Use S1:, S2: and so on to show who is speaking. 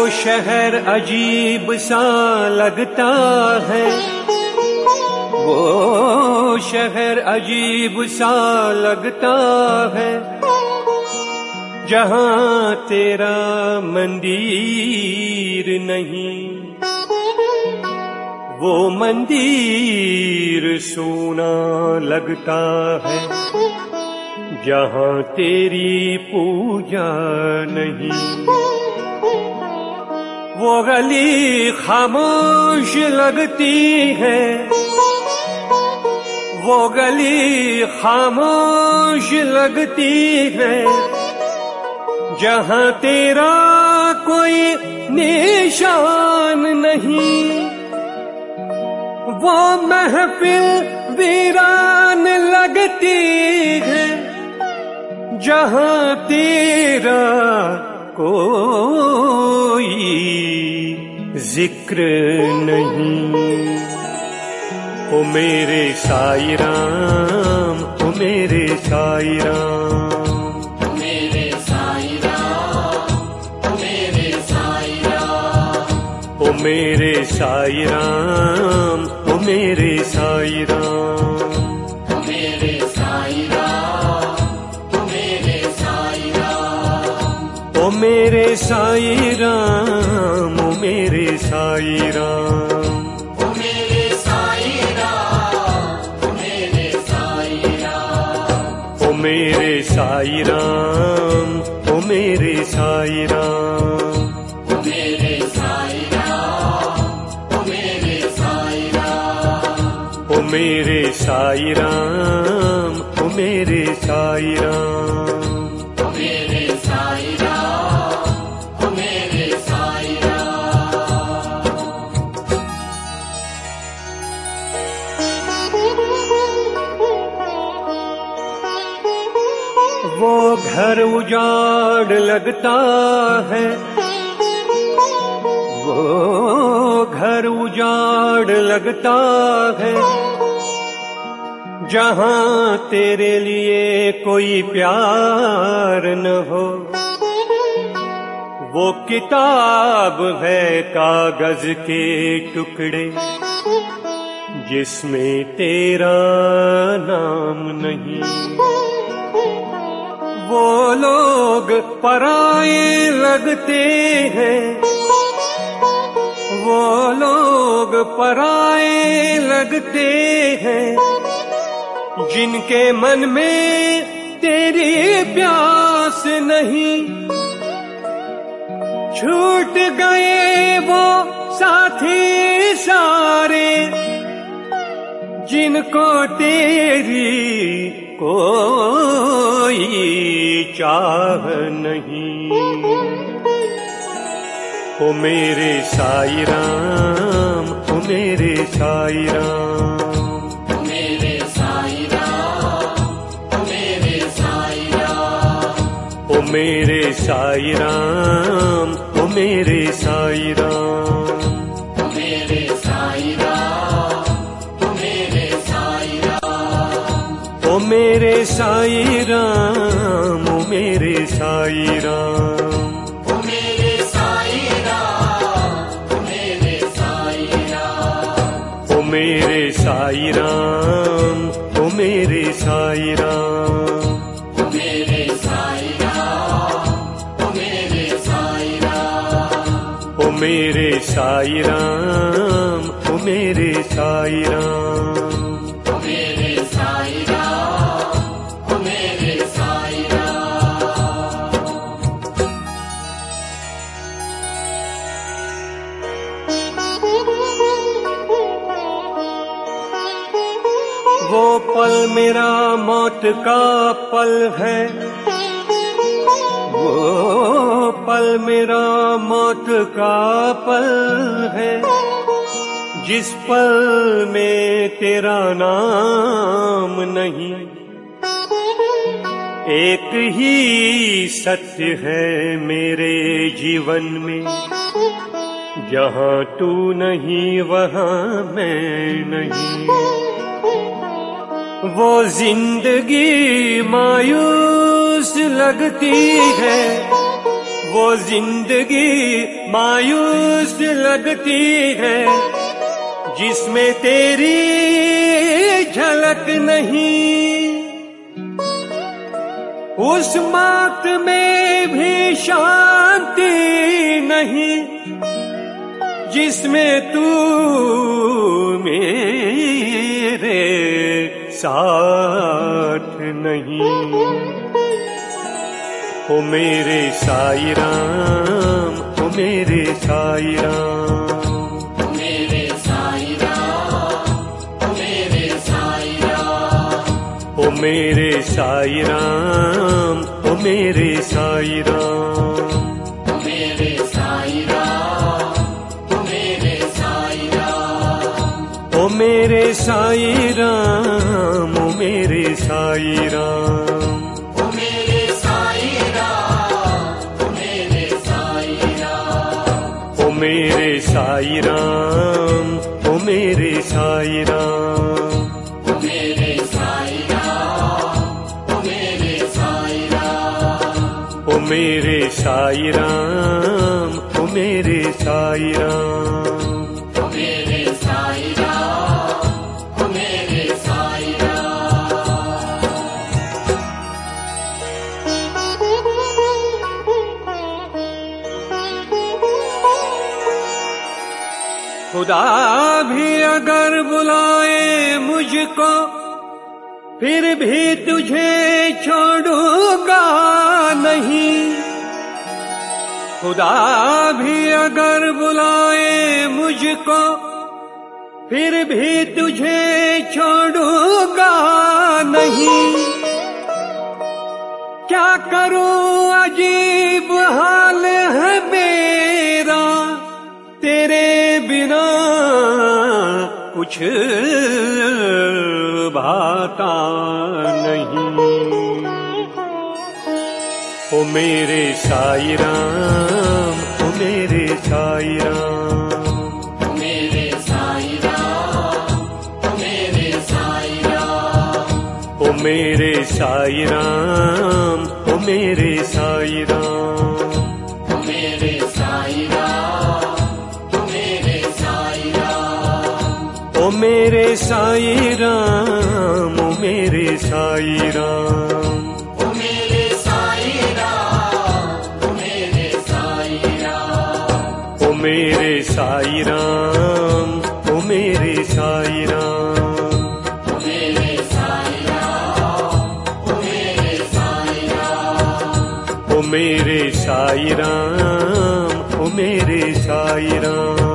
S1: शहर अजीब सा लगता है, वो शहर अजीब सा लगता है, जहाँ तेरा मंदिर नहीं। वो मंदिर सोना लगता है, जहाँ तेरी पूजा नहीं। वो गली खामोश लगती है, वो गली खामोश लगती है, जहाँ तेरा कोई निशान नहीं। वो महफिल वीरान लगती है, जहाँ तेरा कोई जिक्र नहीं। ओ मेरे साईं राम, ओ मेरे साईं राम,
S2: ओ मेरे साईं राम, ओ मेरे साईं राम,
S1: ओ मेरे साईं राम, ओ मेरे साईं राम,
S2: ओ मेरे साईं राम, ओ मेरे साईं राम,
S1: ओ मेरे साईं राम, ओ मेरे साईं राम,
S2: ओ मेरे साईं राम, ओ मेरे साईं राम,
S1: ओ मेरे साईं राम, ओ मेरे साईं राम,
S2: ओ मेरे साईं राम, ओ मेरे साईं राम,
S1: ओ मेरे साईं राम, ओ मेरे साईं राम,
S2: ओ मेरे साईं राम, ओ मेरे साईं राम।
S1: वो घर उजाड़ लगता है, वो घर उजाड़ लगता है, जहाँ तेरे लिए कोई प्यार न हो। वो किताब है कागज के टुकड़े, जिसमें तेरा नाम नहीं। वो लोग पराये लगते हैं, वो लोग पराये लगते हैं, जिनके मन में तेरी प्यास नहीं। छूट गए वो साथी सारे, जिनको तेरी कोई चाह नहीं। ओ मेरे साईं राम, ओ मेरे साईं राम,
S2: ओ मेरे साईं राम, ओ मेरे साईं राम,
S1: ओ मेरे साईं राम, ओ मेरे साईं राम,
S2: ओ मेरे साईं राम, ओ मेरे साईं राम,
S1: ओ मेरे साईं राम, ओ मेरे साईं राम,
S2: ओ मेरे साईं राम, ओ मेरे साईं राम,
S1: ओ मेरे साईं राम, ओ मेरे साईं राम,
S2: ओ मेरे साईं राम, ओ मेरे साईं राम,
S1: ओ मेरे साईं राम, ओ मेरे साईं राम,
S2: ओ मेरे साईं राम, ओ मेरे साईं राम।
S1: वो पल मेरा मौत का पल है, वो पल मेरा मौत का पल है, जिस पल में तेरा नाम नहीं। एक ही सत्य है मेरे जीवन में, जहाँ तू नहीं वहाँ मैं नहीं। वो जिंदगी मायूस लगती है, वो जिंदगी मायूस लगती है जिसमें तेरी झलक नहीं। उस मौत में भी शांति नहीं जिसमें तू मेरे साथ नहीं। ओ मेरे साईं राम, ओ मेरे साईं राम,
S2: ओ मेरे साईं राम, ओ मेरे साईं राम,
S1: ओ मेरे साईं राम, ओ मेरे साईं राम,
S2: ओ मेरे साईं राम, ओ मेरे साईं राम,
S1: ओ मेरे साईं राम, ओ मेरे साईं राम,
S2: ओ मेरे साईं राम, ओ मेरे साईं राम,
S1: ओ मेरे साईं राम, ओ मेरे साईं राम,
S2: ओ मेरे साईं राम, ओ मेरे साईं राम,
S1: ओ मेरे साईं राम, ओ मेरे साईं राम,
S2: ओ मेरे साईं राम, ओ मेरे साईं राम।
S1: खुदा भी अगर बुलाए मुझको फिर भी तुझे छोड़ूंगा नहीं। खुदा भी अगर बुलाए मुझको फिर भी तुझे छोड़ूंगा नहीं। क्या करूं अजीब हाल है मेरा तेरे बिना कुछ भाता नहीं। ओ मेरे साईं राम, ओ मेरे साईं राम,
S2: ओ मेरे साईं राम, ओ मेरे साईं राम,
S1: ओ मेरे साईं राम, ओ मेरे साईं राम,
S2: ओ मेरे साईं राम, ओ मेरे साईं राम,
S1: ओ मेरे साईं राम, ओ मेरे साईं राम,
S2: ओ मेरे साईं राम, ओ मेरे साईं राम,
S1: ओ मेरे साईं राम, ओ मेरे साईं राम,
S2: ओ मेरे साईं राम, ओ मेरे साईं राम,
S1: ओ मेरे साईं राम, ओ मेरे साईं राम।